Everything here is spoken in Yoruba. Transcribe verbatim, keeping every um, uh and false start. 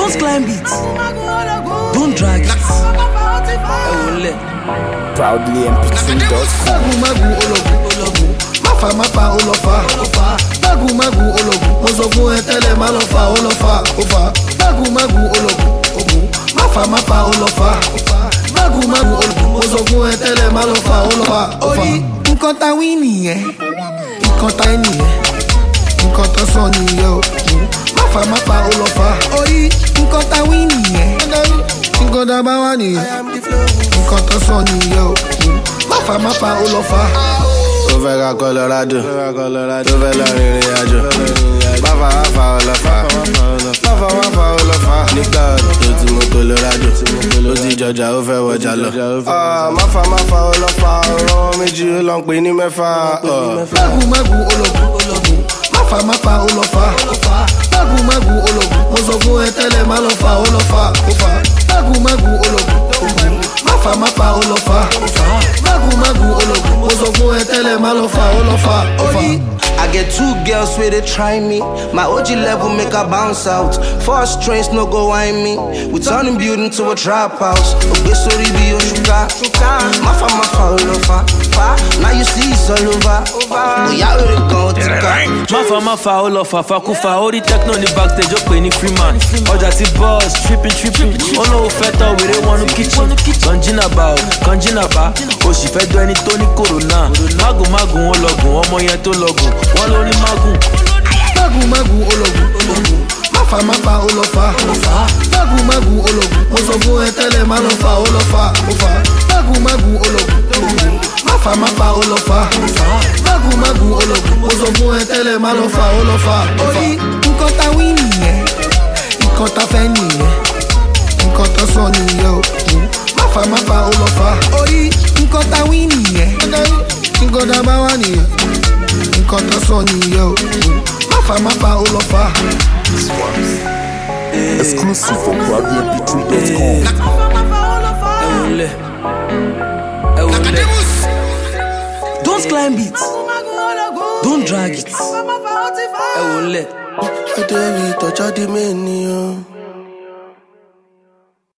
Don't climb it. Don't drag it. Proudly M P three dot com. Magu ologu ologu. Mafa mafa olofa ofa. Magu magu ologu. Mozogun etele malofa olofa ofa. Magu magu ologu ogu. Mafa mafa olofa ofa. Magu magu ologu. Mozogun etele malofa olofa ofa. Nǹkan tá wí nìyẹn. Nǹkan tá nìyẹn. Nǹkan tó sọ nìyẹn o. Mafa mafa olofa. Orí nǹkan tá wí nìyẹn. Nǹkan tá bá wà nìyẹn. Nǹkan tó sọ nìyẹn o. Mafa mafa olofa. Ó fẹ́ ká Colorado, tó fẹ́ lọ rìnrìn àjò. Mafa mafa olofa. Mafa mafa olofa. Nígbà tó ti mú Colorado, ó ti jọjà ó fẹ́ wọjà lọ. Mafa mafa olofa. Ọ̀rọ̀ méjì ó lọ ń pè ní mẹ́fà. Magu magu ologu ologu. Mafa mafa olofa. Magu magu ologu. Mozogun etele malofa olofa ofa. Magu magu ologu ologu. Mafa mafa olofa. Magu magu ologu. Mozogun etele malofa olofa ofa. I get two girls where they try me. My O G level make her bounce out. Four strings no go whine me. We turning building to a trap house. Obe sorry be your shuka. Mafa mafa olofa. Now you see it's all over. Oh yeah, we go to Mafa mafa olofa. Fakufa. All the techno in the backstage up any free man. Oja ti boss tripping tripping. Oh no feta we they want to kitchen. Kanjina ba, kanjina ba. Oh she fed do any Tony Corona. Magu magu ologun. Omo yen to logun. One lórí magu. Magu magu ologu ologu. Mafa mafa olofa. Magu magu ologu. Mozogun etele malofa olofa ofa. Magu magu ologu ologu. Mafa mafa olofa. Magu magu ologu. Mozogun etele malofa olofa ofa. Nǹkan tá wí nìyẹn. Nǹkan tá fẹ́ nìyẹn. Nǹkan tó sọ nìyẹn o. Mafa mafa olofa. Orí nǹkan tá wí nìyẹn. Nǹkan tá bá wà nìyẹn. Nǹkan tó sọ nìyẹn o. Mafa mafa olofa. Exclusive for proudly M P three dot com. Don't climb it. Don't drag it. Ẹ wọlé. Ẹ dé rí ìtọ́jà di mí ènìyàn.